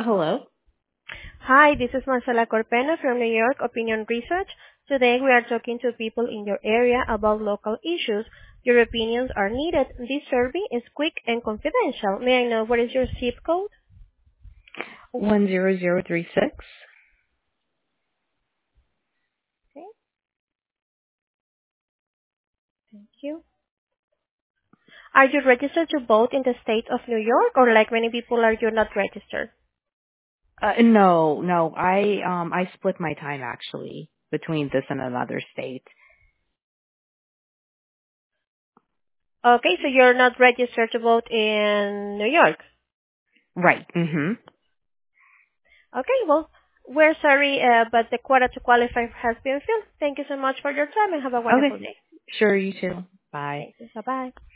Hello. Hi, this is Marcela Corpena from New York Opinion Research. Today we are talking to people in your area about local issues. Your opinions are needed. This survey is quick and confidential. May I know what is your zip code? 10036. Okay, thank you. Are you registered to vote in the state of New York, or like many people are you not registered? No. I split my time actually between this and another state. Okay, so you're not registered to vote in New York. Right. Mhm. Okay, well, we're sorry, but the quota to qualify has been filled. Thank you so much for your time and have a wonderful Okay. day. Sure, you too. Bye. Thank you. Bye-bye.